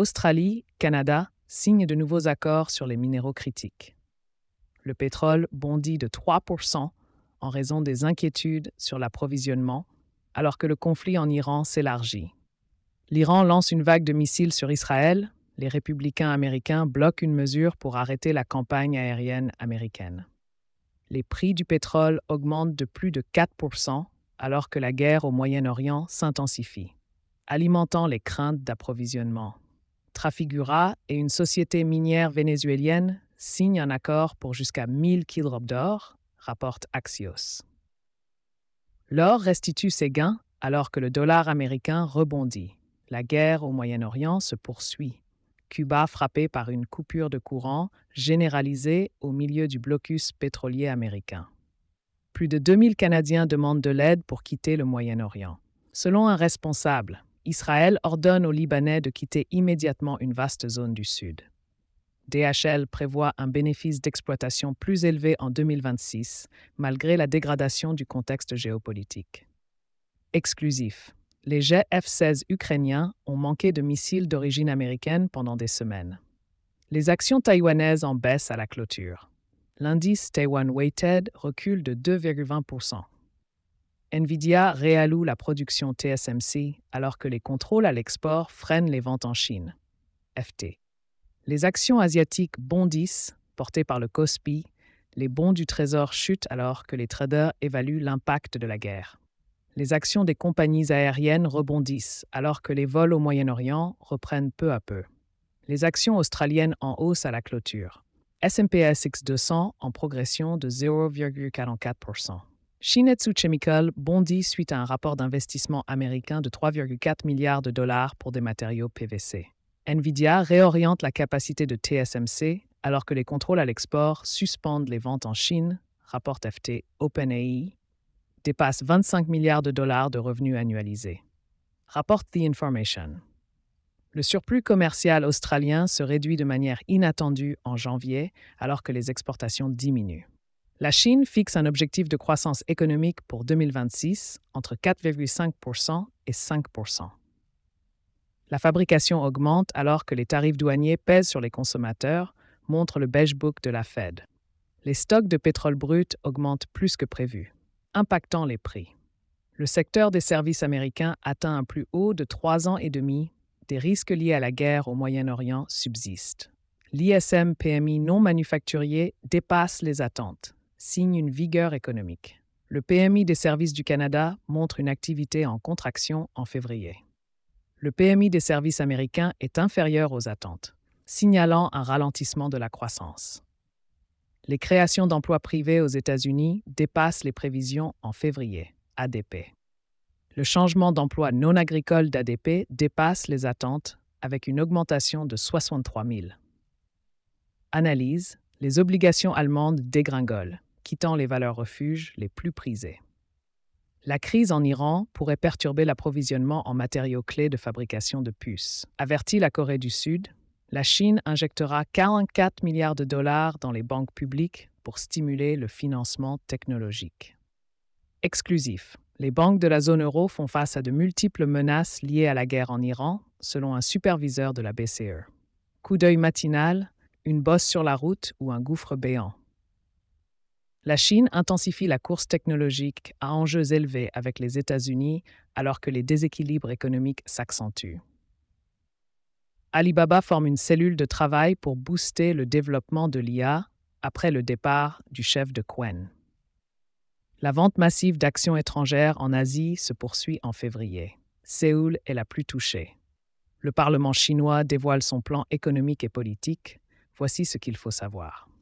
Australie, Canada signent de nouveaux accords sur les minéraux critiques. Le pétrole bondit de 3% en raison des inquiétudes sur l'approvisionnement, alors que le conflit en Iran s'élargit. L'Iran lance une vague de missiles sur Israël. Les républicains américains bloquent une mesure pour arrêter la campagne aérienne américaine. Les prix du pétrole augmentent de plus de 4% alors que la guerre au Moyen-Orient s'intensifie, alimentant les craintes d'approvisionnement. Trafigura et une société minière vénézuélienne signent un accord pour jusqu'à 1000 kg d'or, rapporte Axios. L'or restitue ses gains alors que le dollar américain rebondit. La guerre au Moyen-Orient se poursuit. Cuba frappé par une coupure de courant généralisée au milieu du blocus pétrolier américain. Plus de 2000 Canadiens demandent de l'aide pour quitter le Moyen-Orient. Selon un responsable, Israël ordonne aux Libanais de quitter immédiatement une vaste zone du Sud. DHL prévoit un bénéfice d'exploitation plus élevé en 2026, malgré la dégradation du contexte géopolitique. Exclusif. Les jets F-16 ukrainiens ont manqué de missiles d'origine américaine pendant des semaines. Les actions taïwanaises en baisse à la clôture. L'indice Taiwan Weighted recule de 2,20%. Nvidia réalloue la production TSMC alors que les contrôles à l'export freinent les ventes en Chine. FT. Les actions asiatiques bondissent, portées par le Kospi. Les bons du Trésor chutent alors que les traders évaluent l'impact de la guerre. Les actions des compagnies aériennes rebondissent alors que les vols au Moyen-Orient reprennent peu à peu. Les actions australiennes en hausse à la clôture. S&P/ASX 200 en progression de 0,44%. Shin-Etsu Chemical bondit suite à un rapport d'investissement américain de 3,4 milliards de dollars pour des matériaux PVC. Nvidia réoriente la capacité de TSMC alors que les contrôles à l'export suspendent les ventes en Chine, rapporte FT. OpenAI dépasse 25 milliards de dollars de revenus annualisés. Rapporte The Information. Le surplus commercial australien se réduit de manière inattendue en janvier alors que les exportations diminuent. La Chine fixe un objectif de croissance économique pour 2026 entre 4,5% et 5%. La fabrication augmente alors que les tarifs douaniers pèsent sur les consommateurs, montre le Beige Book de la Fed. Les stocks de pétrole brut augmentent plus que prévu, impactant les prix. Le secteur des services américains atteint un plus haut de 3 ans et demi. Des risques liés à la guerre au Moyen-Orient subsistent. L'ISM PMI non manufacturier dépasse les attentes, signe une vigueur économique. Le PMI des services du Canada montre une activité en contraction en février. Le PMI des services américains est inférieur aux attentes, signalant un ralentissement de la croissance. Les créations d'emplois privés aux États-Unis dépassent les prévisions en février, ADP. Le changement d'emploi non agricole d'ADP dépasse les attentes avec une augmentation de 63 000. Analyse, les obligations allemandes dégringolent, quittant les valeurs refuges les plus prisées. La crise en Iran pourrait perturber l'approvisionnement en matériaux clés de fabrication de puces. Avertit la Corée du Sud, la Chine injectera 44 milliards de dollars dans les banques publiques pour stimuler le financement technologique. Exclusif. Les banques de la zone euro font face à de multiples menaces liées à la guerre en Iran, selon un superviseur de la BCE. Coup d'œil matinal, une bosse sur la route ou un gouffre béant. La Chine intensifie la course technologique à enjeux élevés avec les États-Unis alors que les déséquilibres économiques s'accentuent. Alibaba forme une cellule de travail pour booster le développement de l'IA après le départ du chef de Qwen. La vente massive d'actions étrangères en Asie se poursuit en février. Séoul est la plus touchée. Le Parlement chinois dévoile son plan économique et politique. Voici ce qu'il faut savoir.